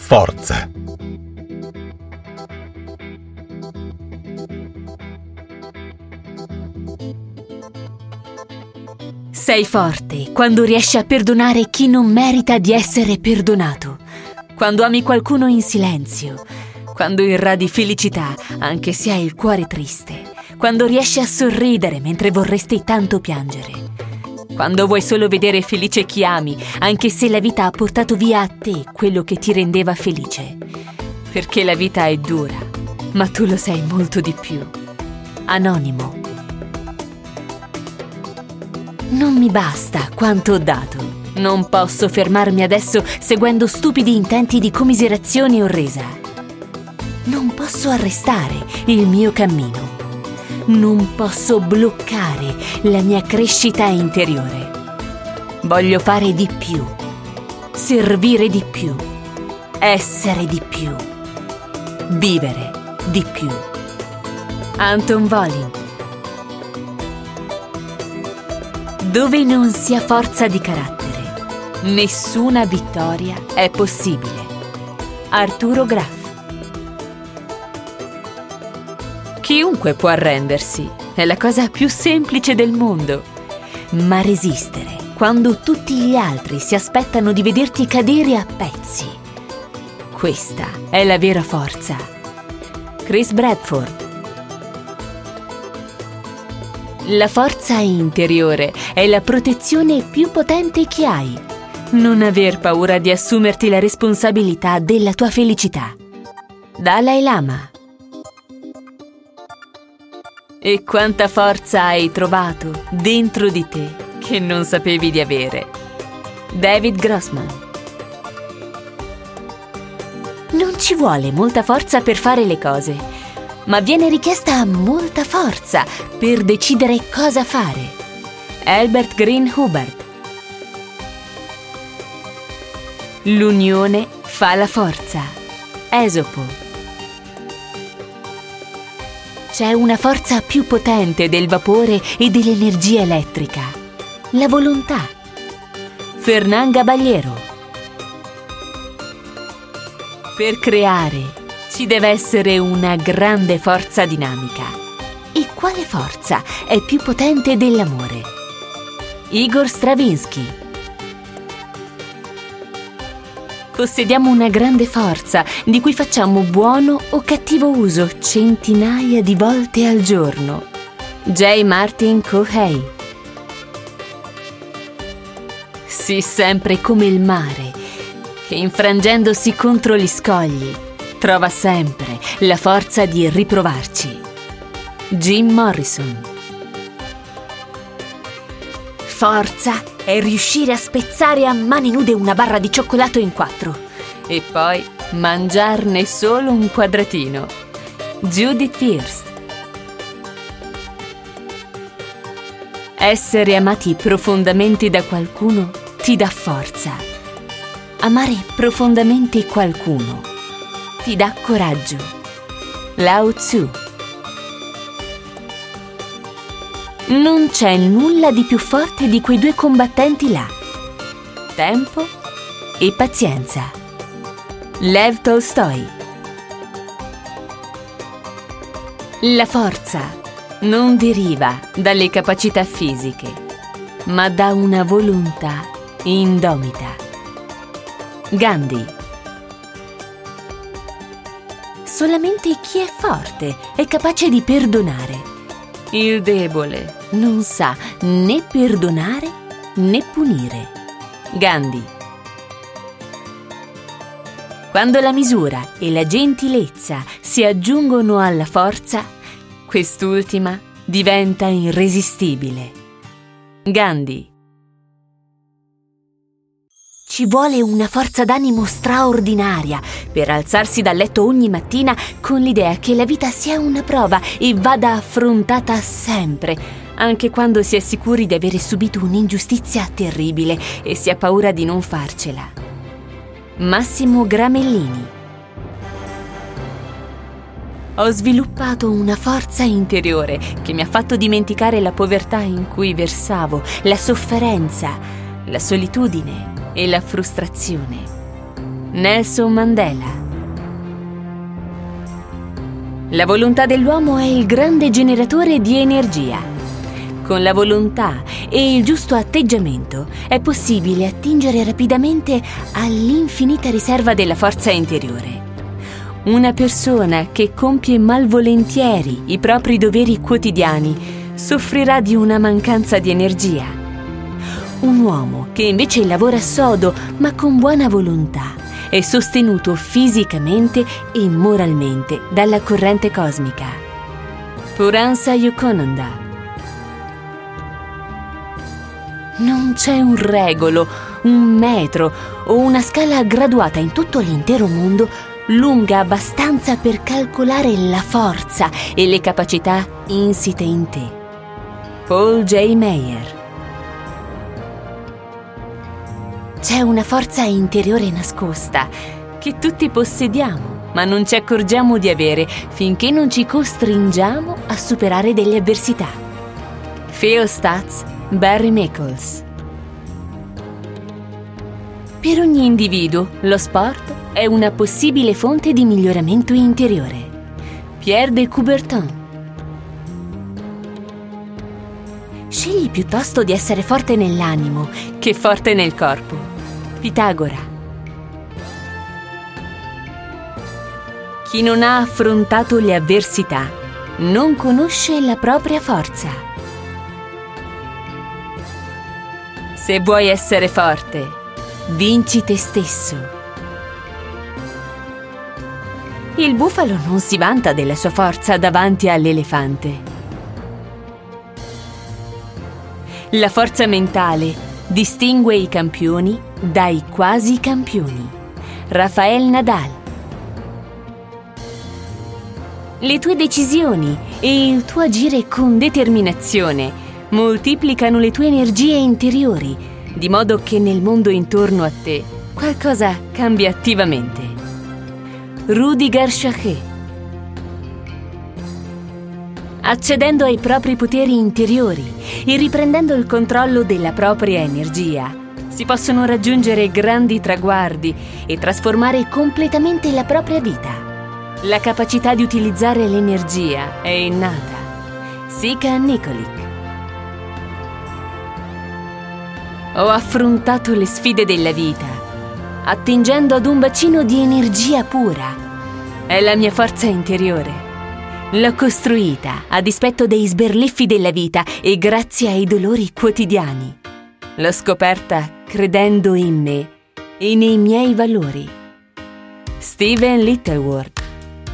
forza. Sei forte quando riesci a perdonare chi non merita di essere perdonato, quando ami qualcuno in silenzio, quando irradi felicità anche se hai il cuore triste, quando riesci a sorridere mentre vorresti tanto piangere, quando vuoi solo vedere felice chi ami anche se la vita ha portato via a te quello che ti rendeva felice. Perché la vita è dura, ma tu lo sei molto di più. Anonimo. Non mi basta quanto ho dato. Non posso fermarmi adesso seguendo stupidi intenti di commiserazione o resa. Non posso arrestare il mio cammino. Non posso bloccare la mia crescita interiore. Voglio fare di più, servire di più, essere di più, vivere di più. Anton Volin. Dove non si ha forza di carattere, nessuna vittoria è possibile. Arturo Graff. Chiunque può arrendersi, è la cosa più semplice del mondo. Ma resistere quando tutti gli altri si aspettano di vederti cadere a pezzi, questa è la vera forza. Chris Bradford. La forza interiore è la protezione più potente che hai. Non aver paura di assumerti la responsabilità della tua felicità. Dalai Lama. E quanta forza hai trovato dentro di te che non sapevi di avere. David Grossman. Non ci vuole molta forza per fare le cose, ma viene richiesta molta forza per decidere cosa fare. Albert Green Hubbard. L'unione fa la forza. Esopo. C'è una forza più potente del vapore e dell'energia elettrica. La volontà. Fernán Caballero. Per creare ci deve essere una grande forza dinamica. E quale forza è più potente dell'amore? Igor Stravinsky. Possediamo una grande forza di cui facciamo buono o cattivo uso centinaia di volte al giorno. J. Martin Cohey. Sii sempre come il mare, che infrangendosi contro gli scogli, trova sempre la forza di riprovarci. Jim Morrison. Forza è riuscire a spezzare a mani nude una barra di cioccolato in 4 e poi mangiarne solo un quadratino. Judith Pierce. Essere amati profondamente da qualcuno ti dà forza. Amare profondamente qualcuno ti dà coraggio. Lao Tzu. Non c'è nulla di più forte di quei due combattenti là. Tempo e pazienza. Lev Tolstoi. La forza non deriva dalle capacità fisiche, ma da una volontà indomita. Gandhi. Solamente chi è forte è capace di perdonare. Il debole non sa né perdonare né punire. Gandhi. Quando la misura e la gentilezza si aggiungono alla forza, quest'ultima diventa irresistibile. Gandhi. Ci vuole una forza d'animo straordinaria per alzarsi dal letto ogni mattina con l'idea che la vita sia una prova e vada affrontata sempre, anche quando si è sicuri di avere subito un'ingiustizia terribile e si ha paura di non farcela. Massimo Gramellini. Ho sviluppato una forza interiore che mi ha fatto dimenticare la povertà in cui versavo, la sofferenza, la solitudine e la frustrazione. Nelson Mandela. La volontà dell'uomo è il grande generatore di energia. Con la volontà e il giusto atteggiamento è possibile attingere rapidamente all'infinita riserva della forza interiore. Una persona che compie malvolentieri i propri doveri quotidiani soffrirà di una mancanza di energia. Un uomo che invece lavora sodo ma con buona volontà è sostenuto fisicamente e moralmente dalla corrente cosmica. Puransa Yokonanda. Non c'è un regolo, un metro o una scala graduata in tutto l'intero mondo lunga abbastanza per calcolare la forza e le capacità insite in te. Paul J. Meyer. C'è una forza interiore nascosta che tutti possediamo, ma non ci accorgiamo di avere finché non ci costringiamo a superare delle avversità. Theostats Barry Mickles. Per ogni individuo, lo sport è una possibile fonte di miglioramento interiore. Pierre de Coubertin. Scegli piuttosto di essere forte nell'animo che forte nel corpo. Pitagora. Chi non ha affrontato le avversità non conosce la propria forza. Se vuoi essere forte, vinci te stesso. Il bufalo non si vanta della sua forza davanti all'elefante. La forza mentale distingue i campioni dai quasi campioni. Rafael Nadal. Le tue decisioni e il tuo agire con determinazione moltiplicano le tue energie interiori, di modo che nel mondo intorno a te qualcosa cambia attivamente. Rudiger Schachet. Accedendo ai propri poteri interiori e riprendendo il controllo della propria energia, si possono raggiungere grandi traguardi e trasformare completamente la propria vita. La capacità di utilizzare l'energia è innata. Sika Nikolic. Ho affrontato le sfide della vita, attingendo ad un bacino di energia pura. È la mia forza interiore. L'ho costruita a dispetto dei sberleffi della vita e grazie ai dolori quotidiani. L'ho scoperta credendo in me e nei miei valori. Stephen Littleworth.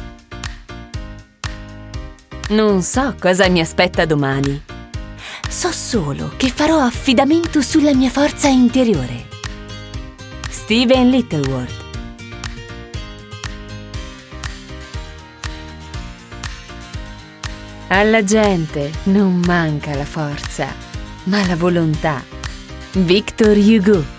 Non so cosa mi aspetta domani. So solo che farò affidamento sulla mia forza interiore. Stephen Littleworth. Alla gente non manca la forza, ma la volontà. Victor Hugo.